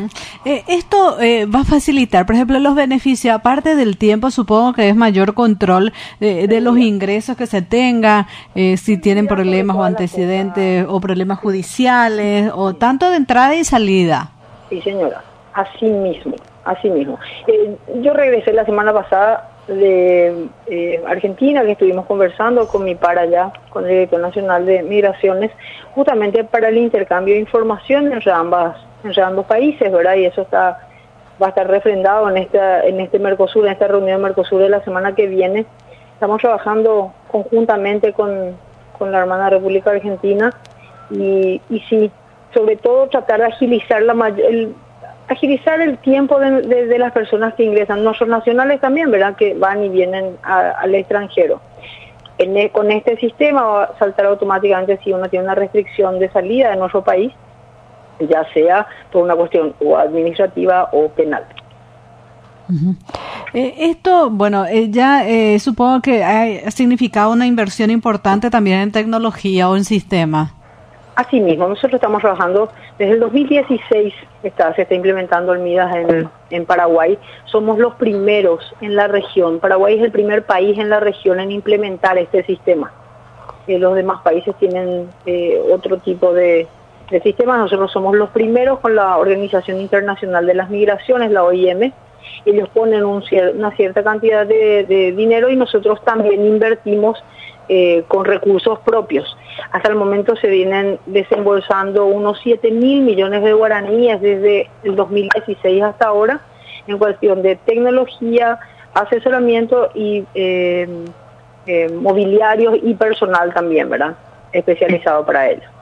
Esto va a facilitar, por ejemplo, los beneficios, aparte del tiempo, supongo que es mayor control de los ingresos que se tenga, si tienen problemas o antecedentes o problemas judiciales, o tanto de entrada y salida. Sí, señora, así mismo, así mismo. Yo regresé la semana pasada de Argentina, que estuvimos conversando con mi par allá, con el Director Nacional de Migraciones, justamente para el intercambio de información entre ambos países, ¿verdad? Y eso va a estar refrendado en este Mercosur, en esta reunión de Mercosur de la semana que viene. Estamos trabajando conjuntamente con la hermana República Argentina y sí, sobre todo tratar de agilizar el tiempo de las personas que ingresan, nuestros nacionales también, ¿verdad?, que van y vienen al extranjero. Con este sistema va a saltar automáticamente si uno tiene una restricción de salida de nuestro país, ya sea por una cuestión o administrativa o penal. Uh-huh. Esto, bueno, ya supongo que ha significado una inversión importante también en tecnología o en sistemas. Así mismo, nosotros estamos trabajando desde el 2016, se está implementando el MIDAS en Paraguay. Somos los primeros en la región. Paraguay es el primer país en la región en implementar este sistema. Los demás países tienen otro tipo de sistemas. Nosotros somos los primeros con la Organización Internacional de las Migraciones, la OIM. Ellos ponen una cierta cantidad de dinero y nosotros también invertimos con recursos propios. Hasta el momento se vienen desembolsando unos 7.000 millones de guaraníes desde el 2016 hasta ahora, en cuestión de tecnología, asesoramiento y mobiliarios y personal también, ¿verdad?, especializado para ello.